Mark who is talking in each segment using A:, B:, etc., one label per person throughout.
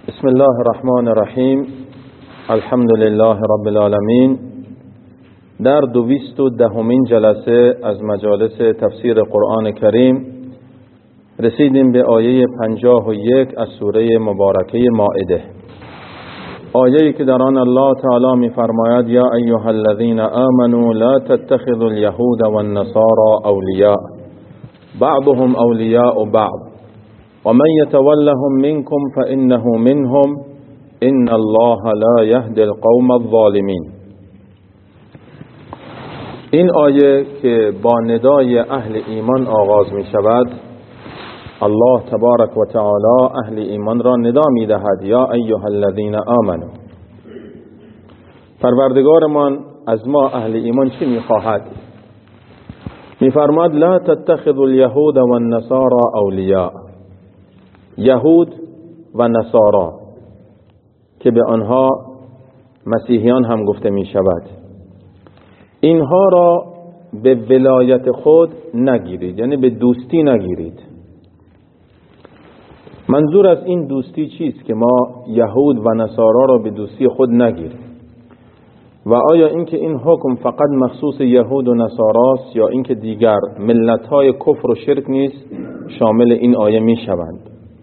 A: بسم الله الرحمن الرحیم. الحمد لله رب العالمین. در 210مین جلسه از مجالس تفسیر قرآن کریم رسیدیم به آیه 51 از سوره مبارکه مائده، آیه‌ای که در آن الله تعالی می‌فرماید یا ایها الذین آمنوا لا تتخذوا اليهود والنصارى اولیاء بعضهم اولیاء بعض ومن يتولهم منكم فإنه منهم إن الله لا يهدي القوم الظالمين. این آیه که با ندای اهل ایمان آغاز می شود، الله تبارک و تعالی اهل ایمان را ندا می دهد یا ایها الذین آمنوا. پروردگارمان از ما اهل ایمان چی می خواهد؟ می فرماید لا تتخذوا اليهود والنصارى اولیاء. یهود و نصارا که به آنها مسیحیان هم گفته می شود، اینها را به ولایت خود نگیرید، یعنی به دوستی نگیرید. منظور از این دوستی چیست که ما یهود و نصارا را به دوستی خود نگیریم؟ و آیا اینکه این حکم فقط مخصوص یهود و نصاراست یا اینکه دیگر ملت‌های کفر و شرک نیز شامل این آیه می شوند؟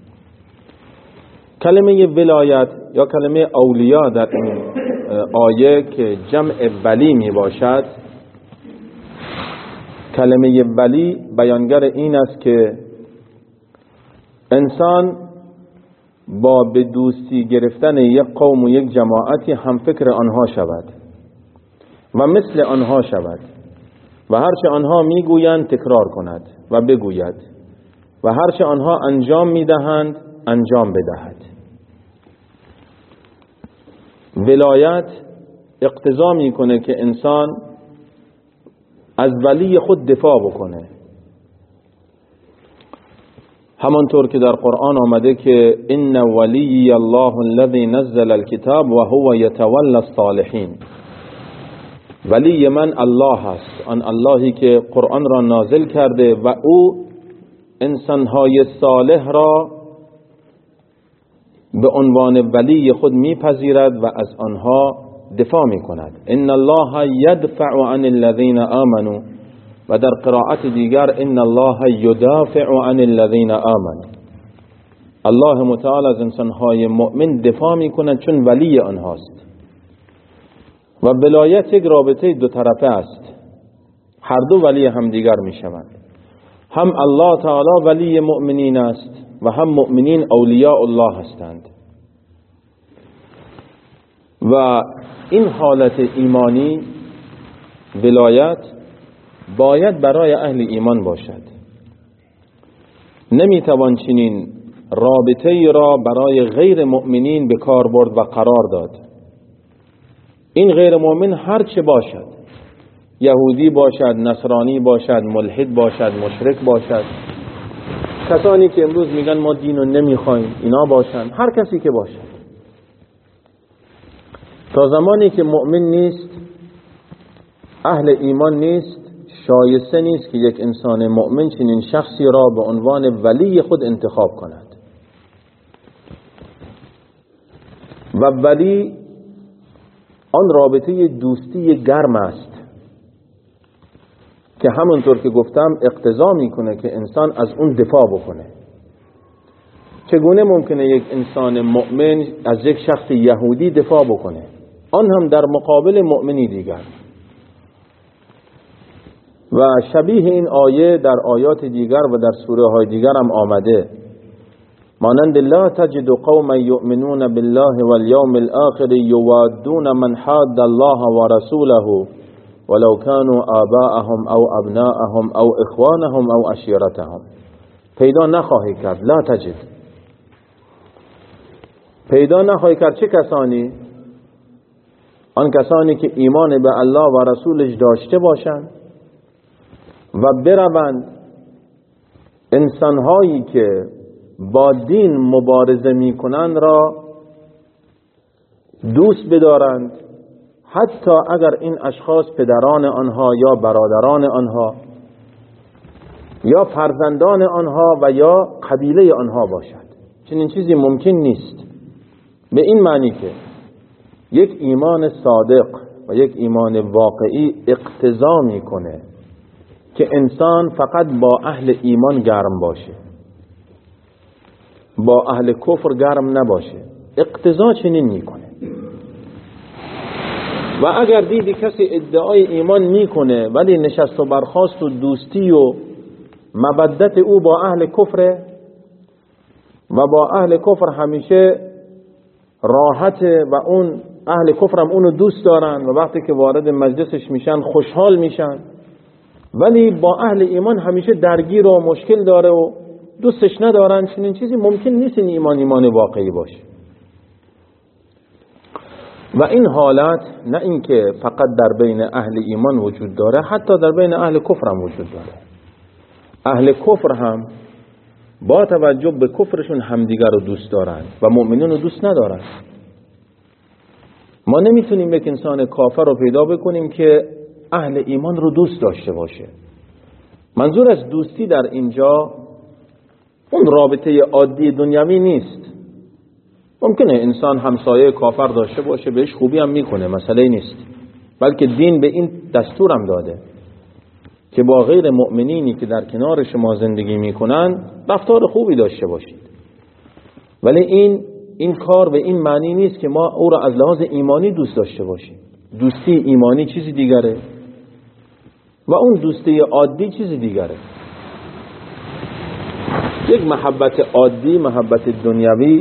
A: کلمه ولایت یا کلمه اولیاء در این آیه که جمع ولی می باشد، کلمه ولی بیانگر این است که انسان با به دوستی گرفتن یک قوم و یک جماعتی هم فکر آنها شود و مثل آنها شود و هرچه آنها میگویند تکرار کند و بگوید و هرچه آنها انجام میدهند انجام بدهد. ولایت اقتضا میکنه که انسان از ولی خود دفاع بکنه، همانطور که در قرآن آمده که ان ولی الله الذی نزل الكتاب و هو یتولی الصالحین. ولی من الله است، آن اللهی که قرآن را نازل کرده و او انسانهای صالح را به عنوان ولی خود میپذیرد و از آنها دفاع میکند. ان الله یدفع عن الذین آمنوا و در قرائت دیگر ان الله یدافع عن الذین آمنوا. الله متعال از انسانهای مؤمن دفاع میکند چون ولی آنهاست. و ولایت یک رابطه دو طرفه است، هر دو ولی هم دیگر میشوند. هم الله تعالی ولی مؤمنین است و هم مؤمنین اولیاء الله هستند. و این حالت ایمانی ولایت باید برای اهل ایمان باشد. نمیتوان چنین رابطه را برای غیر مؤمنین به کار برد و قرار داد. این غیر مؤمن هر چه باشد، یهودی باشد، نصرانی باشد، ملحد باشد، مشرک باشد، کسانی که امروز میگن ما دین رو نمیخوایم، اینا باشن، هر کسی که باشد، تا زمانی که مؤمن نیست، اهل ایمان نیست، شایسته نیست که یک انسان مؤمن چنین شخصی را به عنوان ولی خود انتخاب کند. و ولی آن رابطه دوستی گرم است که همونطور که گفتم اقتضا میکنه که انسان از اون دفاع بکنه. چگونه ممکنه یک انسان مؤمن از یک شخص یهودی دفاع بکنه، آن هم در مقابل مؤمنی دیگر؟ و شبیه این آیه در آیات دیگر و در سوره های دیگر هم آمده، مانند لا تجد قوما یؤمنون بالله والیوم الاخر یوادون من حاد الله ورسوله ولو كانوا آباءهم او ابناءهم او اخوانهم او عشیرتهم. پیدا نخواهی کرد، لا تجد، پیدا نخواهی کرد چه کسانی؟ آن کسانی که ایمان به الله و رسولش داشته باشند و بروند انسانهایی که با دین مبارزه میکنند را دوست بدارند، حتی اگر این اشخاص پدران آنها یا برادران آنها یا فرزندان آنها و یا قبیله آنها باشد. چنین چیزی ممکن نیست. به این معنی که یک ایمان صادق و یک ایمان واقعی اقتضا میکنه که انسان فقط با اهل ایمان گرم باشه، با اهل کفر گرم نباشه. اقتضا چنین میکنه. و اگر دیدی کسی ادعای ایمان میکنه ولی نشست و برخاست و دوستی و مودت او با اهل کفره و با اهل کفر همیشه راحته و اون اهل کفر هم اونو دوست دارن و وقتی که وارد مجلسش میشن خوشحال میشن، ولی با اهل ایمان همیشه درگیر و مشکل داره و دوستش ندارن، چنین چیزی ممکن نیست این ایمان واقعی باشه. و این حالت نه اینکه فقط در بین اهل ایمان وجود داره، حتی در بین اهل کفر هم وجود داره. اهل کفر هم با توجه به کفرشون همدیگر رو دوست دارن و مؤمنین رو دوست ندارن. ما نمیتونیم یک انسان کافر رو پیدا بکنیم که اهل ایمان رو دوست داشته باشه. منظور از دوستی در اینجا اون رابطه عادی دنیوی نیست. ممکنه انسان همسایه کافر داشته باشه، بهش خوبی هم میکنه، مسئله نیست، بلکه دین به این دستور هم داده که با غیر مؤمنینی که در کنار شما زندگی میکنن رفتار خوبی داشته باشید. ولی این کار به این معنی نیست که ما او را از لحاظ ایمانی دوست داشته باشیم. دوستی ایمانی چیزی دیگره و اون دوستی عادی چیزی دیگره. یک محبت عادی، محبت دنیوی،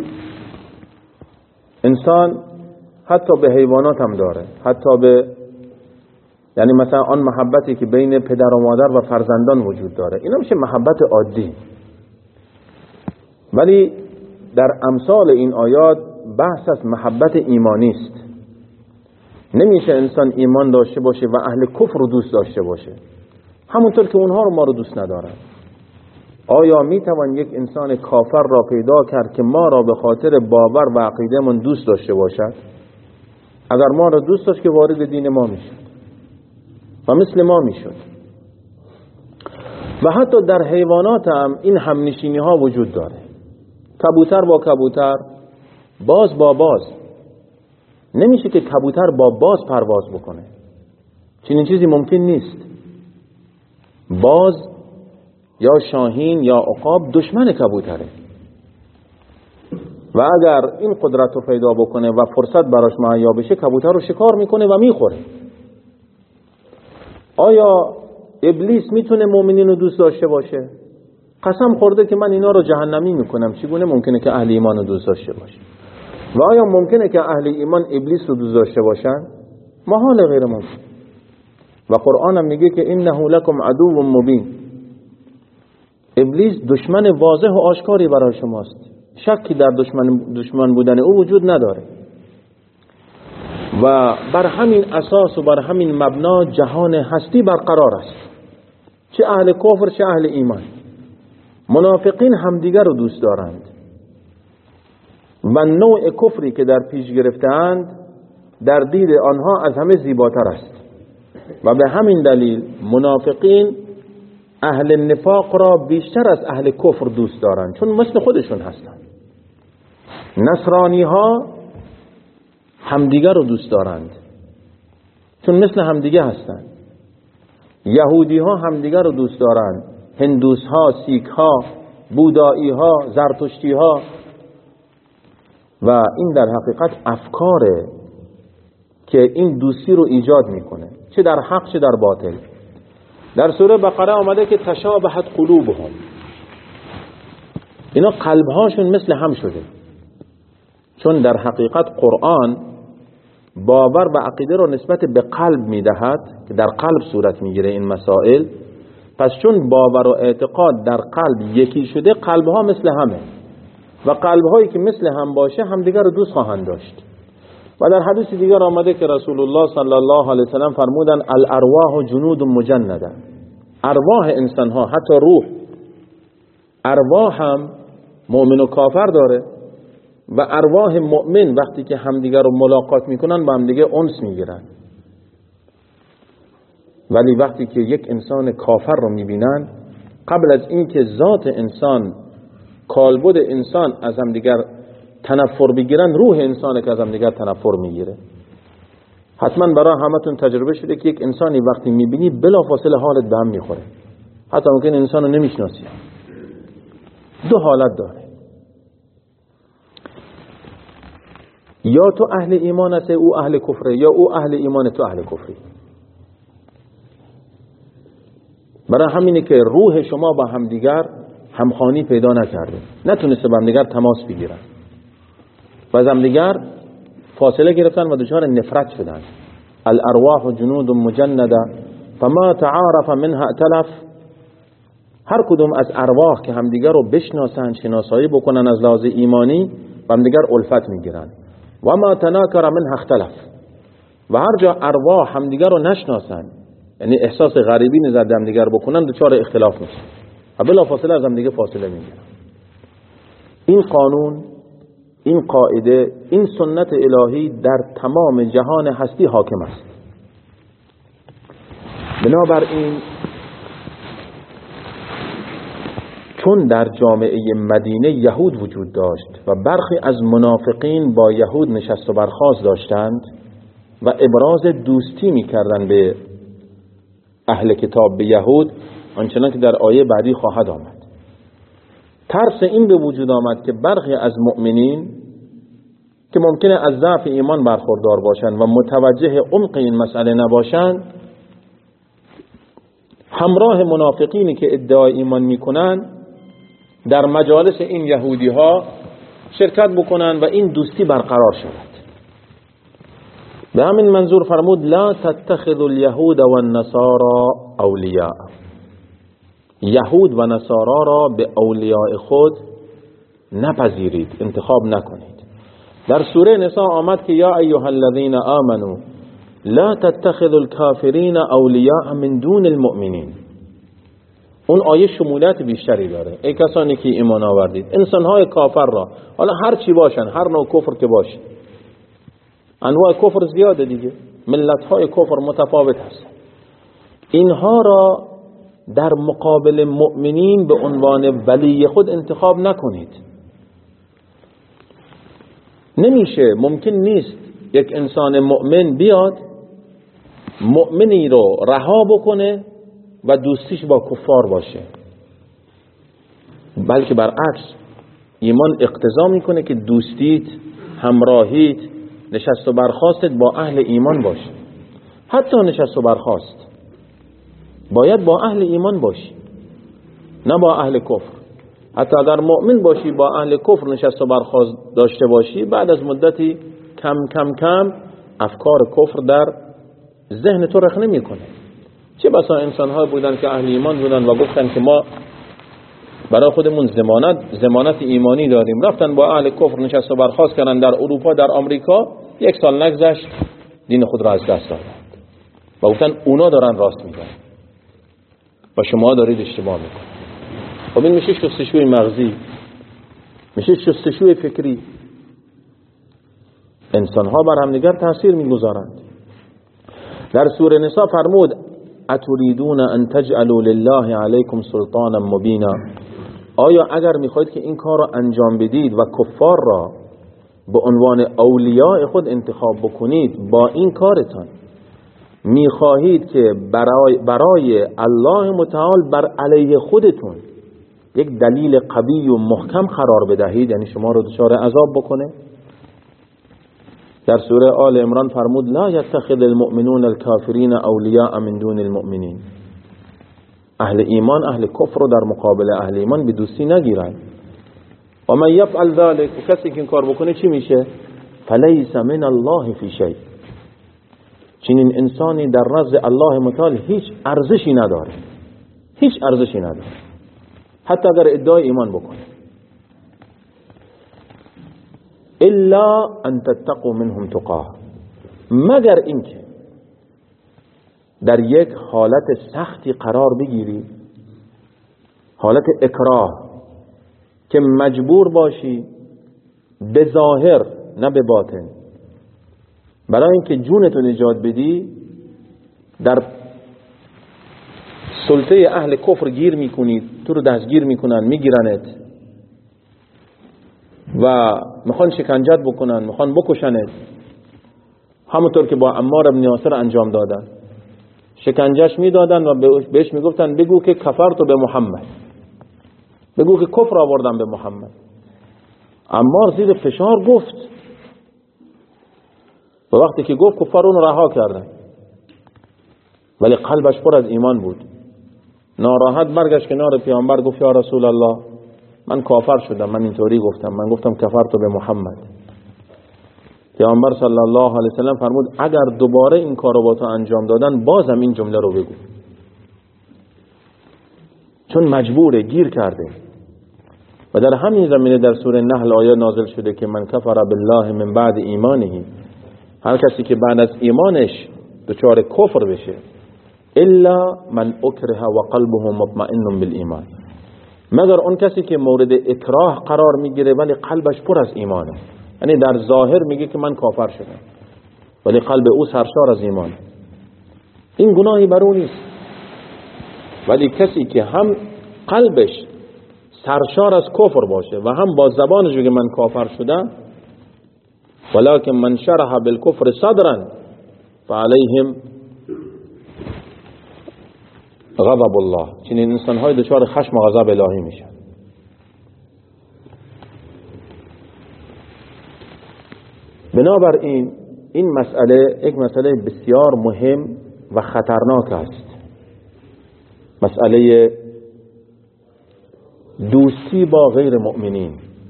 A: انسان حتی به حیوانات هم داره، حتی به یعنی مثلا آن محبتی که بین پدر و مادر و فرزندان وجود داره، اینا میشه محبت عادی. ولی در امثال این آیات بحث از محبت ایمانی است. نمیشه انسان ایمان داشته باشه و اهل کفر رو دوست داشته باشه همونطور که اونها رو ما رو دوست ندارن. آیا میتوان یک انسان کافر را پیدا کرد که ما را به خاطر باور و عقیده من دوست داشته باشد؟ اگر ما را دوست داشت که وارد دین ما میشد و مثل ما میشد. و حتی در حیوانات هم این همنشینی ها وجود داره. کبوتر با کبوتر، باز با باز. نمیشه که کبوتر با باز پرواز بکنه، چنین چیزی ممکن نیست. باز یا شاهین یا عقاب دشمن کبوتره و اگر این قدرت رو پیدا بکنه و فرصت براش مهیا بشه، کبوتر رو شکار میکنه و میخوره. آیا ابلیس میتونه مؤمنین رو دوست داشته باشه؟ قسم خورده که من اینا رو جهنمی میکنم. چگونه ممکنه که اهل ایمان رو دوست داشته باشه؟ و آیا ممکنه که اهل ایمان ابلیس رو دوست داشته باشن؟ محال، غیر ممکن. و قرآن هم میگه که انه لکم عدو مبین. ابلیس دشمن واضح و آشکاری برای شماست، شکی در دشمن بودن او وجود نداره. و بر همین اساس و بر همین مبنا جهان هستی برقرار است، چه اهل کفر چه اهل ایمان. منافقین همدیگر رو دوست دارند و نوع کفری که در پیش گرفتند در دید آنها از همه زیباتر است و به همین دلیل منافقین اهل نفاق را بیشتر از اهل کفر دوست دارند، چون مثل خودشون هستند. نصرانی ها همدیگر رو دوست دارند چون مثل همدیگه هستند. یهودی ها همدیگر رو دوست دارند، هندوس ها، سیک ها، بودایی ها، زرتشتی ها. و این در حقیقت افکاره که این دوستی رو ایجاد میکنه، چه در حق چه در باطل. در سوره بقره آمده که تشابهت قلوبهم، اینا قلبهاشون مثل هم شده، چون در حقیقت قرآن باور و عقیده رو نسبت به قلب میدهد که در قلب صورت میگیره این مسائل. پس چون باور و اعتقاد در قلب یکی شده، قلبها مثل همه و قلبهایی که مثل هم باشه همدیگر رو دوست خواهند داشت. و در حدیث دیگر آمده که رسول الله صلی الله علیه وسلم فرمودن الارواح جنود مجنده. ارواح انسان ها، حتی روح، ارواح هم مؤمن و کافر داره و ارواح مؤمن وقتی که همدیگر رو ملاقات میکنن با همدیگه انس میگیرن. ولی وقتی که یک انسان کافر رو میبینن، قبل از اینکه ذات انسان، کالبد انسان از همدیگر تنفر بگیرن، روح انسان که از هم دیگر تنفر میگیره. حتما برای همتون تجربه شده که یک انسانی وقتی میبینی بلافاصله حالت به هم میخوره، حتی ممکن انسان رو نمیشناسی. دو حالت داره، یا تو اهل ایمان هستی او اهل کفره، یا او اهل ایمان تو اهل کفری. برای همینه که روح شما با همدیگر همخوانی پیدا نکرده، نتونسته با همدیگر تماس بگیرن و از همدیگر فاصله گرفتن و دچار نفرت شدن. الارواح جنود مجنده فما تعارف منها ائتلف. هر کدوم از ارواح که همدیگر رو بشناسن، شناسایی بکنن از لحاظ ایمانی، با همدیگر الفت میگیرن. و ما تناکر منها اختلف. و هر جا ارواح همدیگر رو نشناسن، یعنی احساس غریبی نزد همدیگر بکنن، دچار اختلاف میشن و بلافاصله از همدیگه فاصله میگیرن. این قانون، این قاعده، این سنت الهی در تمام جهان هستی حاکم است. بنابراین چون در جامعه مدینه یهود وجود داشت و برخی از منافقین با یهود نشست و برخاست داشتند و ابراز دوستی میکردند به اهل کتاب، به یهود، آنچنان که در آیه بعدی خواهد آمد، ترس این به وجود آمد که برخی از مؤمنین که ممکنه از ضعف ایمان برخوردار باشند و متوجه عمق این مسئله نباشند، همراه منافقینی که ادعای ایمان میکنن در مجالس این یهودی ها شرکت بکنن و این دوستی برقرار شود. به همین منظور فرمود لا تتخذوا اليهود والنصارى اولیاء. یهود و نصارا را به اولیاء خود نپذیرید، انتخاب نکنید. در سوره نساء آمد که یا ایها الذین آمنوا لا تتخذوا الكافرین اولیاء من دون المؤمنین. اون آیه شمولیت بیشتری داره. ای کسانی که ایمان آوردید، انسانهای کافر را، حالا هر چی باشن، هر نوع کفر که باشه، انواع کفر زیاده دیگه، ملت‌های کفر متفاوت هست، اینها را در مقابل مؤمنین به عنوان ولی خود انتخاب نکنید. نمیشه، ممکن نیست یک انسان مؤمن بیاد مؤمنی رو رها بکنه و دوستیش با کفار باشه، بلکه برعکس ایمان اقتضا میکنه که دوستیت، همراهیت، نشست و برخاستت با اهل ایمان باشه. حتی نشست و برخاست باید با اهل ایمان باشی، نه با اهل کفر. حتی اگر مؤمن باشی با اهل کفر نشست و برخاست داشته باشی، بعد از مدتی کم کم کم افکار کفر در ذهن تو رخنه میکنه. چه بسا انسان‌ها بودن که اهل ایمان بودن و گفتن که ما برای خودمون ضمانت ایمانی داریم، رفتن با اهل کفر نشست و برخاست کردن در اروپا، در آمریکا، یک سال نگذشت دین خود را از دست دادند و گفتن اونا دارن راست میگن و شما دارید اشتباه میکنید. خب این میشه شستشوی مغزی، میشه شستشوی فکری. انسان‌ها بر همدیگر تاثیر میگذارند. در سوره نساء فرمود اتریدون ان تجعلوا لله علیکم سلطانا مبینا. آیا اگر میخواید که این کار را انجام بدید و کفار را به عنوان اولیاء خود انتخاب بکنید، با این کارتان میخواهید که برای الله متعال بر علیه خودتون یک دلیل قوی و محکم قرار بدهید، یعنی شما رو دچار عذاب بکنه؟ در سوره آل عمران فرمود لا یتخذ المؤمنون الکافرین اولیاء من دون المؤمنین. اهل ایمان اهل کفر رو در مقابل اهل ایمان به دوستی نگیرن. و من یفعل ذلک، کسی که این کار بکنه چی میشه؟ فلیس من الله فی شیء. چنین انسانی در نزد الله متعال هیچ ارزشی نداره، هیچ ارزشی نداره، حتی اگر ادعای ایمان بکنه. الا ان تتقوا منهم تقاه، مگر اینکه در یک حالت سختی قرار بگیری، حالت اکراه، که مجبور باشی به ظاهر نه به باطن برای اینکه جونتو نجات بدی در سلطه اهل کفر گیر میکنی، تو رو دستگیر میکنن، میگیرنت، و میخوان شکنجت بکنن، میخوان بکشنت، همونطور که با عمار بن یاسر انجام دادن. شکنجش میدادن و بهش میگفتن بگو که کفرت به محمد، بگو که کفر آوردن به محمد. عمار زیر فشار گفت و وقتی که گفت کفار اون رها کردن، ولی قلبش پر از ایمان بود. ناراحت برگشت کنار پیامبر گفت یا رسول الله من کافر شدم، من اینطوری گفتم، من گفتم کفرت به محمد. پیامبر صلی الله علیه و سلم فرمود اگر دوباره این کارو با تو انجام دادن بازم این جمله رو بگو، چون مجبوره، گیر کرده. و در همین زمینه در سوره نحل آیه نازل شده که من کفر بالله من بعد ایمانه، هر کسی که بعد از ایمانش دچار کفر بشه، الا من اکره و قلبه مطمئن بالایمان، مگر اون کسی که مورد اکراه قرار میگیره ولی قلبش پر از ایمانه. یعنی در ظاهر میگه که من کافر شدم ولی قلب او سرشار از ایمان، این گناهی بر او نیست. ولی کسی که هم قلبش سرشار از کفر باشه و هم با زبانش بگه من کافر شدم، ولکن من شرح بالکفر صدرا فعلیهم غضب الله، چنین انسان‌های دچار خشم و غضب الهی میشن. بنابراین این مسئله یک مسئله بسیار مهم و خطرناک است، مسئله دوستی با غیر مؤمنین.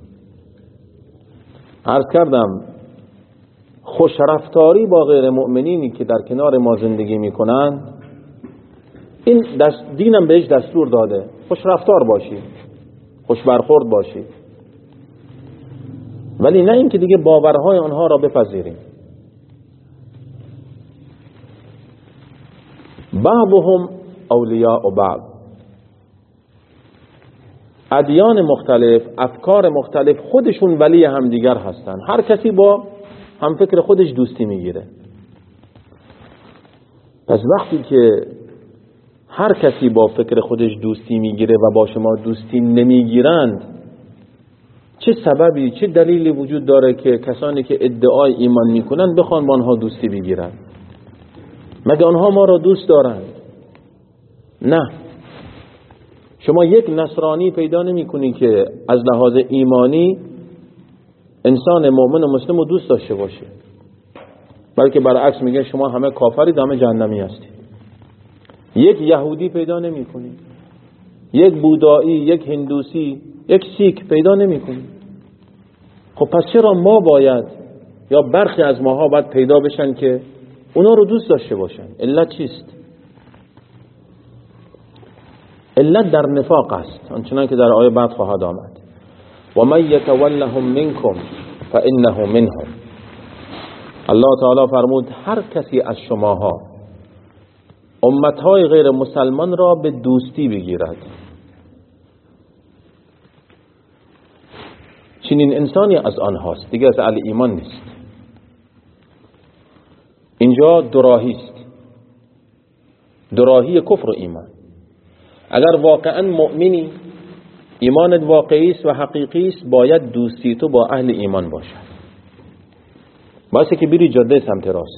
A: عرض کردم خوشرفتاری با غیر مؤمنینی که در کنار ما زندگی میکنن، این دینم بهش دستور داده خوشرفتار باشی، خوش برخورد باشی، ولی نه اینکه دیگه باورهای آنها را بپذیریم. بعضهم اولیاء بعض، ادیان مختلف، افکار مختلف خودشون ولی همدیگر هستن، هر کسی با هم فکر خودش دوستی میگیره. پس وقتی که هر کسی با فکر خودش دوستی میگیره و با شما دوستی نمیگیرند، چه سببی، چه دلیلی وجود داره که کسانی که ادعای ایمان میکنن بخوان با آنها دوستی بگیرن؟ مگه آنها ما را دوست دارند؟ نه. شما یک نصرانی پیدا نمی کنی که از لحاظ ایمانی انسان مؤمن و مسلم رو دوست داشته باشه، بلکه برعکس میگه شما همه کافرید، همه جهنمی هستید. یک یهودی پیدا نمی کنی، یک بودایی، یک هندوسی، یک سیک پیدا نمی کنی. خب پس چرا ما باید، یا برخی از ماها باید پیدا بشن که اونا رو دوست داشته باشن؟ علت چیست؟ علت در نفاق است، آنچنان که در آیه بعد خواهد آمد. و من یتولهم منکم فانه منهم. الله تعالی فرمود هر کسی از شماها امتهای غیر مسلمان را به دوستی بگیرد، چنین انسانی از آنهاست، دیگه از اهل ایمان نیست. اینجا دوراهی است، دوراهی کفر و ایمان. اگر واقعا مؤمنی، ایمانت واقعی است و حقیقی است، باید دوستی تو با اهل ایمان باشد، باعث که بری جاده سمت راست.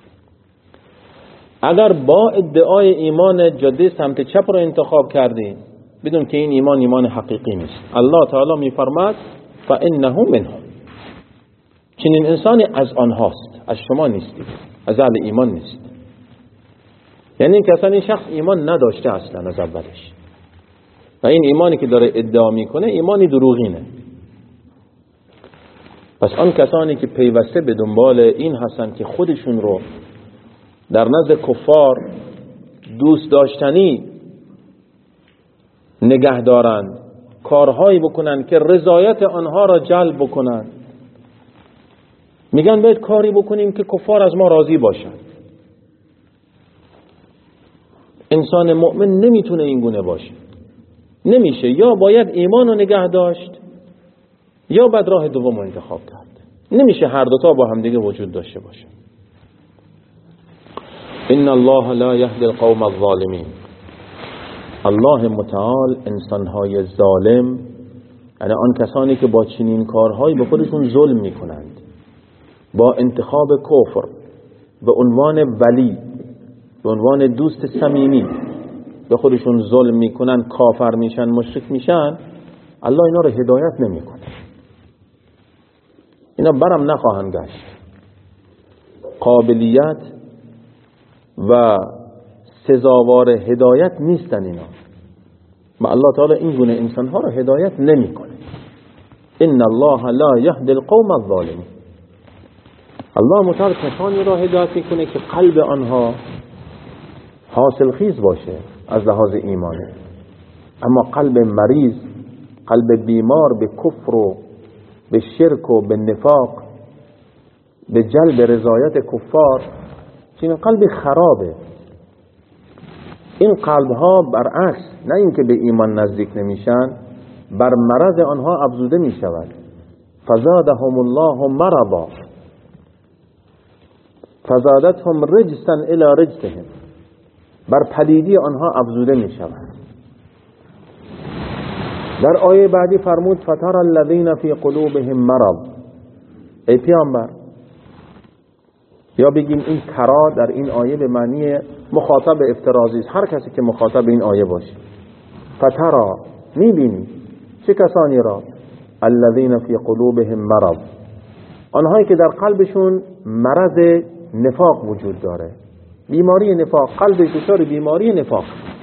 A: اگر با ادعای ایمان جاده سمت چپ رو انتخاب کردی، بدون که این ایمان حقیقی نیست. الله تعالی میفرماد فانه منهم، چنین انسانی از آنهاست، از شما نیستید، از اهل ایمان نیست. یعنی که اصلا این شخص ایمان نداشته اصلا از اولش، و این ایمانی که داره ادعا میکنه ایمانی دروغینه. پس آن کسانی که پیوسته به دنبال این هستن که خودشون رو در نزد کفار دوست داشتنی نگه دارند، کارهایی بکنن که رضایت آنها را جلب بکنن، میگن باید کاری بکنیم که کفار از ما راضی باشن. انسان مؤمن نمیتونه این گونه باشه، نمیشه. یا باید ایمان رو نگه داشت یا باید راه دوم انتخاب کرد، نمیشه هر دوتا با هم دیگه وجود داشته باشه. ان الله لا یهدی القوم الظالمین، الله متعال انسانهای ظالم یعنی آن کسانی که با چنین کارهایی به خودشون ظلم میکنند، با انتخاب کفر به عنوان ولی، به عنوان دوست صمیمی به خودشون ظلم میکنن، کافر میشن، مشرک میشن، الله اینا رو هدایت نمیکنه. اینا برم نخواهند گشت. قابلیت و سزاوار هدایت نیستن اینا. و الله تعالی این گونه انسانها رو هدایت نمیکنه. ان الله لا یهدی القوم الظالمین. الله متعال کسانی را هدایت میکنه که قلب آنها حاصل خیز باشه از لحاظ ایمانه، اما قلب مریض، قلب بیمار به کفر و به شرک و به نفاق، به جلب رضایت کفار، چنین قلب خرابه. این قلب ها برعکس، نه اینکه به ایمان نزدیک نمیشن، بر مرض آنها افزوده می شود. فزادهم الله مرضا فزادتهم رجسا الی رجسهم، بر پلیدی آنها افزوده می شود. در آیه بعدی فرمود فتر الذین فی قلوبهم مرض. ای پیامبر، یا بگیم این ترا در این آیه به معنی مخاطب افترازی است، هر کسی که مخاطب این آیه باشه. فترا، میبینی چه کسانی را؟ الذین فی قلوبهم مرض، آنهایی که در قلبشون مرض نفاق وجود داره، بیماری نفاق، قلب دچار بیماری نفاق.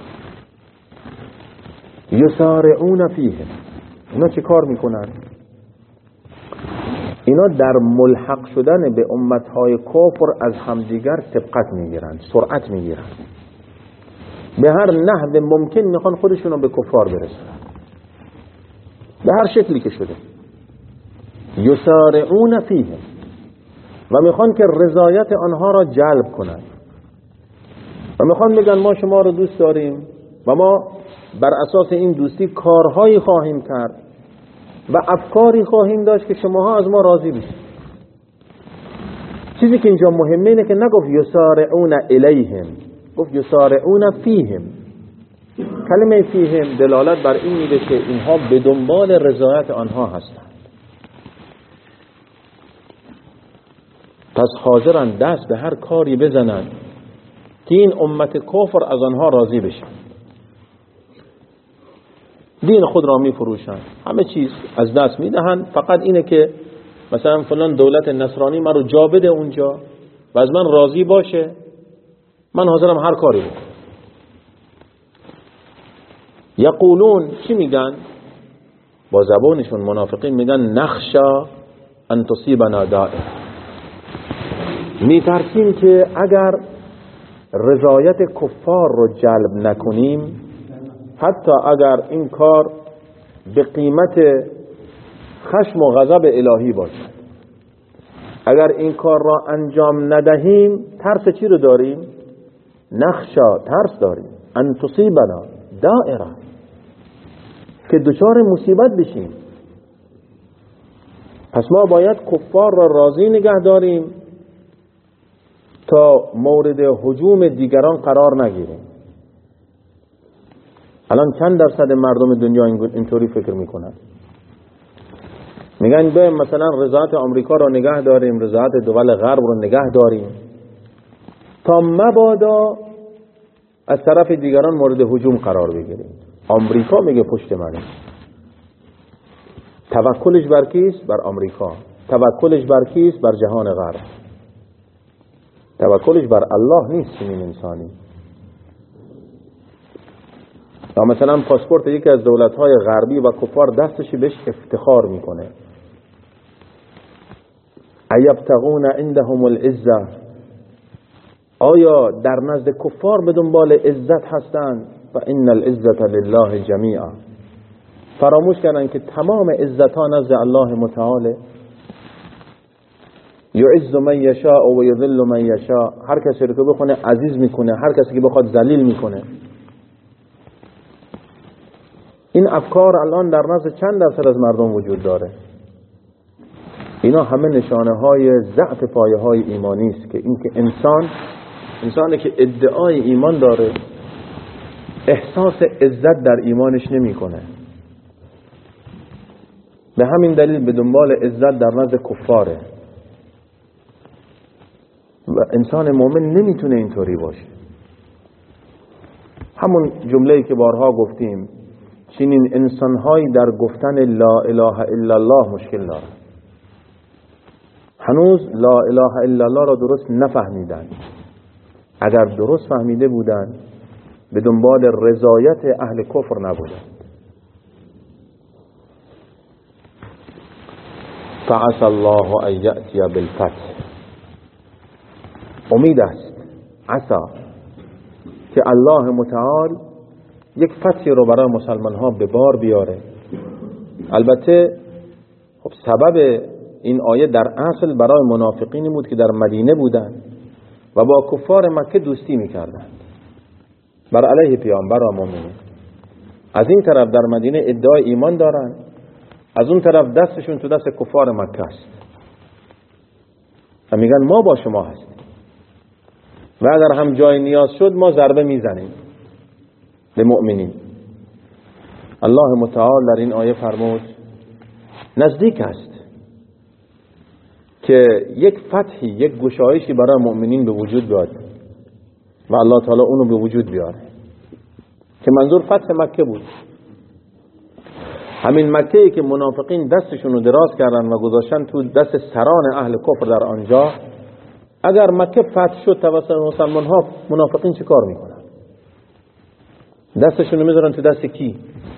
A: یسارعون فیه، اینا چه کار میکنن؟ اینا در ملحق شدن به امتهای کفر از همدیگر سبقت میگیرند، سرعت میگیرند، به هر نحو ممکن میخوان خودشون رو به کفار برسونن، به هر شکلی که شده. یسارعون فیه، و میخوان که رضایت آنها را جلب کنند و میخوان بگن ما شما رو دوست داریم و ما بر اساس این دوستی کارهایی خواهیم کرد و افکاری خواهیم داشت که شماها از ما راضی بشید. چیزی که اینجا مهمه اینه که نگفت یسارعون الیهم، گفت یسارعون فیهم. کلمه فیهم دلالت بر این میده که اینها به دنبال رضایت آنها هستند، پس حاضرن دست به هر کاری بزنن که این امت کفر از آنها راضی بشن. دین خود را می فروشن، همه چیز از دست می دهن، فقط اینه که مثلا فلان دولت نصرانی من رو جا بده اونجا و از من راضی باشه، من حاضرم هر کاری بکنم. یقولون، چی میگن؟ با زبانشون منافقین میگن نخشا ان تصیبنا دائره، میترسیم که اگر رضایت کفار رو جلب نکنیم، حتی اگر این کار به قیمت خشم و غضب الهی باشد، اگر این کار را انجام ندهیم، ترس چی رو داریم؟ نخشا، ترس داریم، ان تصیبنا دائره، که دچار مصیبت بشیم. پس ما باید کفار را راضی نگه داریم تا مورد هجوم دیگران قرار نگیریم. الان چند درصد مردم دنیا اینطوری فکر میکنن؟ میگن بیایم مثلا رضایت آمریکا رو نگه داریم، رضایت دول غرب رو نگه داریم تا مبادا از طرف دیگران مورد هجوم قرار بگیریم. آمریکا میگه پشت منه. توکلش بر کیست؟ بر آمریکا. توکلش بر کیست؟ بر جهان غرب. توکلش بر الله نیست چنین انسانی. یا مثلا پاسپورت یکی از دولت‌های غربی و کفار دستشی بهش افتخار میکنه. ایبتغون عندهم العزه، آیا در نزد کفار به دنبال عزت هستند؟ و ان العزة لله جمیعا، فراموش کردن که تمام عزت ها نزد الله متعال. یعز من یشاء و یذل من یشاء، هر کسی رو که بخونه عزیز میکنه، هر کسی که بخواد ذلیل میکنه. این افکار الان در نزد چند درصد از مردم وجود داره؟ اینا همه نشانه های ضعف پایه های ایمانی است، که اینکه انسانی که ادعای ایمان داره احساس عزت در ایمانش نمیکنه. به همین دلیل به دنبال عزت در نزد کفاره و انسان مؤمن نمیتونه اینطوری باشه. همون جمله‌ای که بارها گفتیم، چنین انسان‌هایی در گفتن لا اله الا الله مشکل دارن، هنوز لا اله الا الله را درست نفهمیدن. اگر درست فهمیده بودن به دنبال رضایت اهل کفر نبودن. فعسى الله ان یأتی بالفتح، امید است، عسا، که الله متعال یک فتحی رو برای مسلمان ها به بار بیاره. البته خب سبب این آیه در اصل برای منافقینی بود که در مدینه بودن و با کفار مکه دوستی میکردن بر علیه پیامبر و مؤمنین. از این طرف در مدینه ادعای ایمان دارن، از اون طرف دستشون تو دست کفار مکه است و میگن ما با شما هستیم و اگر هم جای نیاز شد ما ضربه میزنیم به مؤمنین. الله متعال در این آیه فرمود نزدیک است که یک فتحی، یک گشایشی برای مؤمنین به وجود بیاد و الله تعالی اونو به وجود بیاره، که منظور فتح مکه بود. همین مکه‌ای که منافقین دستشون رو دراز کردن و گذاشتن تو دست سران اهل کفر در آنجا، اگر مکه فتح شد توسط مسلمان ها، منافقین چه کار میکنن؟ دستشون رو میذارن تو دست کی؟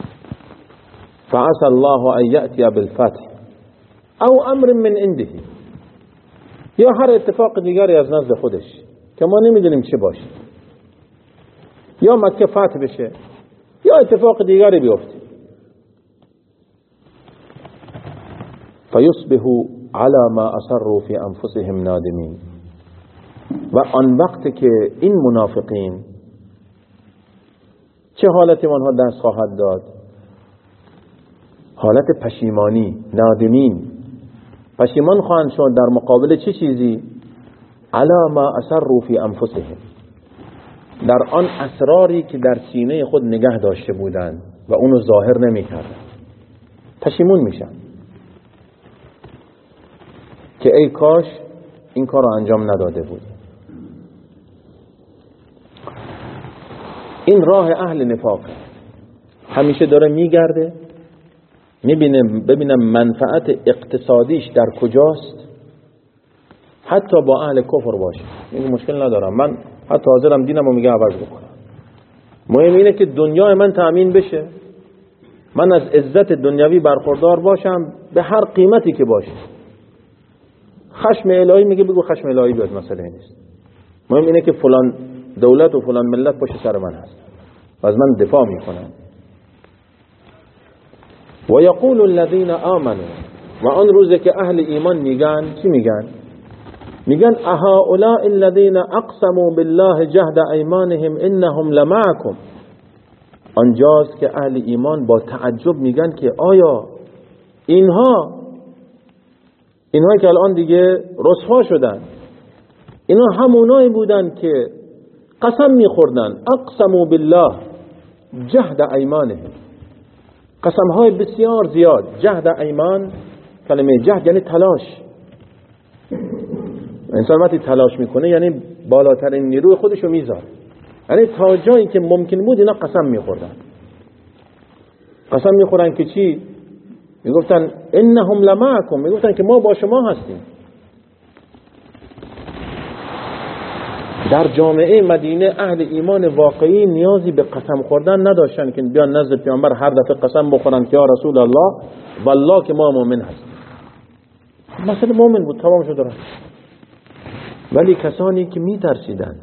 A: فعسى الله ان یأتی بالفتح او امر من عنده، یا هر اتفاق دیگری از نزد خودش که ما نمیدونیم چه باشه، یا مکه فتح بشه یا اتفاق دیگری بیفته. فیصبحوا علی ما اصروا فی انفسهم نادمین، و آن وقت که این منافقین چه حالتی آنها دست خواهد داد؟ حالت پشیمانی، نادمین، پشیمان خواهند شد در مقابل چه چیزی؟ علی ما اصروا فی انفسهم، در آن اسراری که در سینه خود نگه داشته بودند و اونو ظاهر نمی کردن. پشیمون میشن که ای کاش این کار رو انجام نداده بود. این راه اهل نفاق همیشه داره میگرده، ببینم منفعت اقتصادیش در کجاست، حتی با اهل کفر باشه میگه مشکل ندارم، من حتی حاضرم دینم رو میگه عوض بکنم، مهم اینه که دنیای من تأمین بشه، من از عزت دنیوی برخوردار باشم به هر قیمتی که باشه. خشم الهی میگه بگو خشم الهی بیاد، مسئله نیست، مهم اینه که فلان دولت و فلان ملت پشت سر من هست و از من دفاع میکنن. و یقول الذین آمنوا، و آن روزه که اهل ایمان میگن چی میگن؟ میگن اهؤلاء الذین اقسموا بالله جهد ایمانهم انهم لمعکم. آنجاست که اهل ایمان با تعجب میگن که آیا اینها که الان دیگه رسوا شدن، اینا همونایی بودن که قسم میخوردن، اقسموا بالله جهد ایمانهم، قسمهای بسیار زیاد. جهد ایمان، کلمه جهد یعنی تلاش، انسان وقتی تلاش میکنه یعنی بالاترین نیروی خودشو میذاره، یعنی تا جایی که ممکن بود اینا قسم میخوردن. قسم میخورن که چی؟ میگفتن انهم لمعکم، میگفتن که ما با شما هستیم. در جامعه مدینه اهل ایمان واقعی نیازی به قسم خوردن نداشتن که بیان نزد پیامبر هر دفعه قسم بخورن که یا رسول الله والله که ما مؤمن هستیم. مثلا مؤمن بود، تمام شد رفت. ولی کسانی که میترسیدند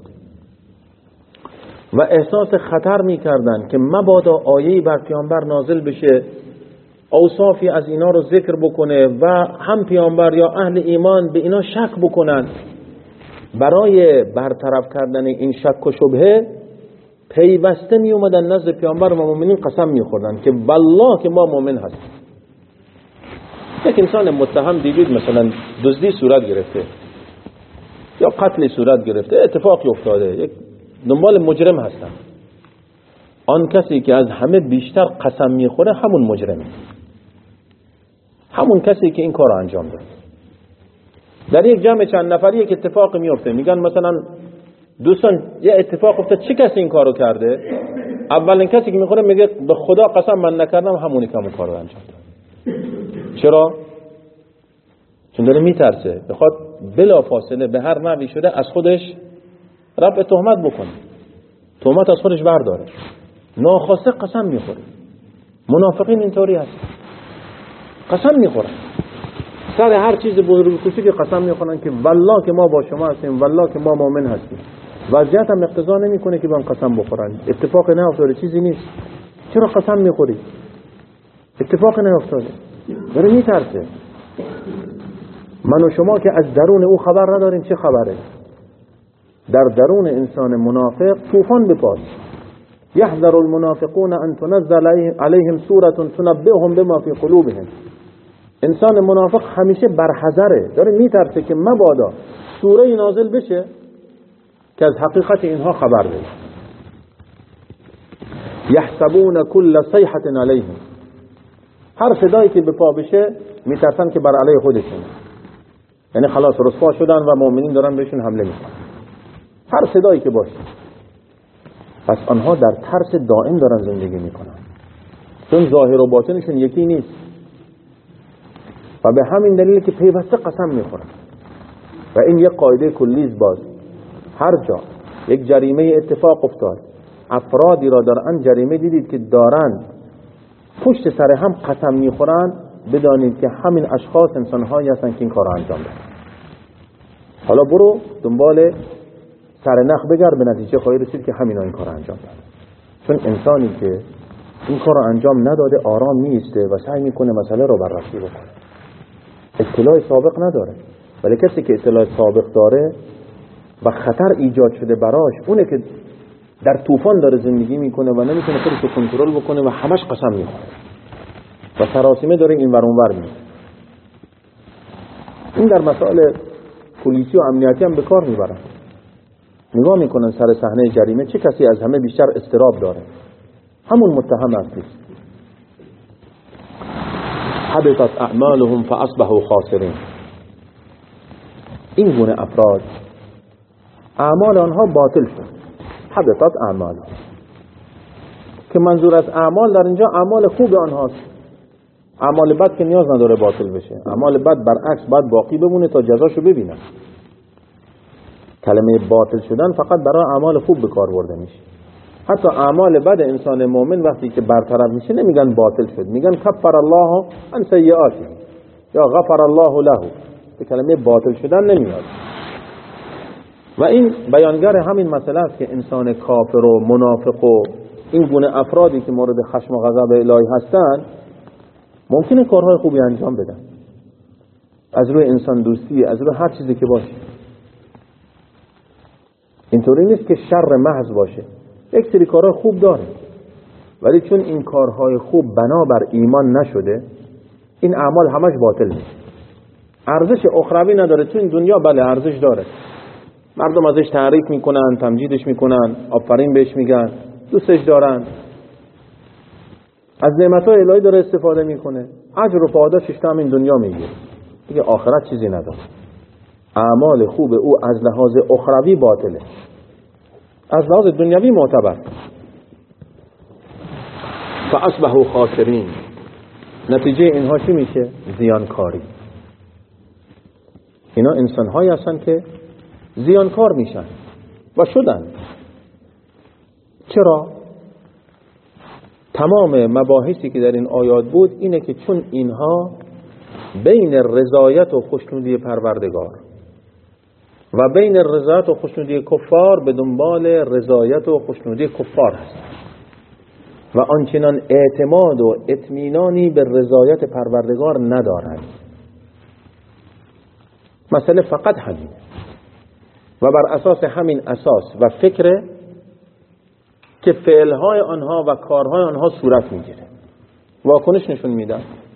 A: و احساس خطر میکردند که مبادا آیه‌ای بر پیامبر نازل بشه اوصافی از اینا رو ذکر بکنه و هم پیامبر یا اهل ایمان به اینا شک بکنن، برای برطرف کردن این شک و شبهه پیوسته می اومدن نزد پیامبر و مؤمنین قسم میخوردن که والله که ما مؤمن هستیم. یک انسان متهم دیدید مثلا دزدی صورت گرفته یا قتل صورت گرفته، اتفاقی افتاده، یک دنبال مجرم هستن، آن کسی که از همه بیشتر قسم میخوره همون مجرمه. همون کسی که این کار رو انجام داد. در یک جمع چند نفری یک اتفاق میفته، میگن مثلا دوستان یه اتفاق افتاد، چه کسی این کارو کرده؟ اولین کسی که میخوره میگه به خدا قسم من نکردم، همونی که همون کارو انجام داد. چرا؟ چون داره میترسه، بخواد بلا فاصله به هر نوعی شده از خودش رفع تهمت بکنه، تهمت از خودش برداره، ناخواسته قسم میخوره. منافقین اینطوری هست، قسم میخورن سر هر چیز بزرگ کوچیک، قسم میخورن که والله که ما با شما هستیم، والله که ما مؤمن هستیم. وضعیت هم اقتضا نمیکنه که من قسم بخورن، اتفاق نیفتاده، چیزی نیست. چرا قسم میخوری؟ اتفاق نیفتاده، داره میترسه. من و شما که از درون او خبر نداریم چه خبره. در درون انسان منافق طوفان بپاس. یحذر المنافقون ان تنزل علیهم سوره تنبئهم بما فی قلوبهم. انسان منافق همیشه برحذره، داره میترسه که مبادا سوره نازل بشه که از حقیقت اینها خبر بده. یحسبون کل صیحه علیهم، هر صدایی که به پا بشه میترسن که بر علیه خودشونه، یعنی خلاص رسوا شدن و مؤمنین دارن بهشون حمله میکنن. هر صدایی که باشه، پس آنها در ترس دائم دارن زندگی میکنن، چون ظاهر و باطنشون یکی نیست و به همین دلیل که پیوسته قسم میخورن. و این یک قاعده کلیست. باز هر جا یک جریمه اتفاق افتاد، افرادی را در جریمه دیدید که دارن پشت سر هم قسم میخورن، بدانید که همین اشخاص انسانهایی هستن که این کار را انجام دادن. حالا برو دنبال سرنخ بگرد، به نتیجه خواهی رسید که همینا این کار را انجام دادن. چون انسانی که این کار را انجام نداده آرام نیسته و سعی میکنه مسئله رو بررسی بکنه، اطلاع سابق نداره. ولی کسی که اطلاع سابق داره و خطر ایجاد شده براش، اونه که در طوفان داره زندگی میکنه و نمیتونه خودش رو کنترل بکنه و همش قسم میخوره و سراسیمه داره این ور اون ور میره. این در مسائل پلیسی و امنیتی هم به کار میبرن. نگاه میکنن سر صحنه جریمه چه کسی از همه بیشتر اضطراب داره، همون متهم است. حبطت اعمالهم فاصبحوا خاسرین. این گونه افراد اعمال آنها باطل شد. حبطت اعمالهم، که منظور از اعمال در اینجا اعمال خوب آنهاست. اعمال بد که نیاز نداره باطل بشه، اعمال بد برعکس باید باقی بمونه تا جزاشو ببینن. کلمه باطل شدن فقط برای اعمال خوب به کار برده میشه. حتی اعمال بد انسان مؤمن وقتی که برطرف میشه نمیگن باطل شد، میگن کفر الله عن سیئاته یا غفر الله له. به کلمه باطل شدن نمیاد. و این بیانگر همین مسئله است که انسان کافر و منافق و این گونه افرادی که مورد خشم و غضب الهی هستند ممکنه کارهای خوبی انجام بدن، از روی انسان دوستی، از روی هر چیزی که باشه. اینطوری نیست که شر محض باشه، یک سری کارهای خوب داره، ولی چون این کارهای خوب بنابر ایمان نشده، این اعمال همش باطل میشه، ارزش اخروی نداره. تو این دنیا بله ارزش داره، مردم ازش تعریف میکنن، تمجیدش میکنن، آفرین بهش میگن، دوستش دارن، از نعمتهای الهی داره استفاده میکنه، اجر و پاداشش هم این دنیا میگیره، دیگه آخرت چیزی نداره. اعمال خوب او از لحاظ اخروی باطله، از لحاظ دنیوی معتبر. فاصبحوا خاسرین. نتیجه اینها چی میشه؟ زیانکاری. اینا انسان‌هایی هستن که زیانکار میشن و شدن. چرا؟ تمام مباحثی که در این آیات بود اینه که چون اینها بین رضایت و خوشنودی پروردگار و بین رضایت و خوشنودی کفار به دنبال رضایت و خوشنودی کفار هست و آنچنان اعتماد و اطمینانی به رضایت پروردگار ندارند. مسئله فقط همینه و بر اساس همین اساس و فکره که فعلهای آنها و کارهای آنها صورت میگیره، واکنش نشون میدن.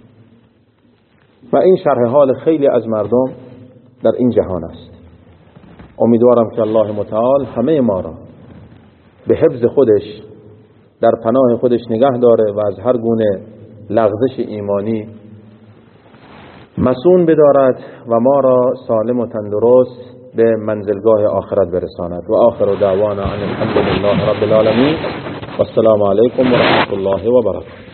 A: و این شرح حال خیلی از مردم در این جهان است. امیدوارم که الله متعال همه ما را به حفظ خودش در پناه خودش نگه داره و از هر گونه لغزش ایمانی مصون بدارد و ما را سالم و تندرست به منزلگاه آخرت برساند. و آخر دعوانا ان الحمد لله رب العالمین و السلام علیکم و رحمت الله و برکاته.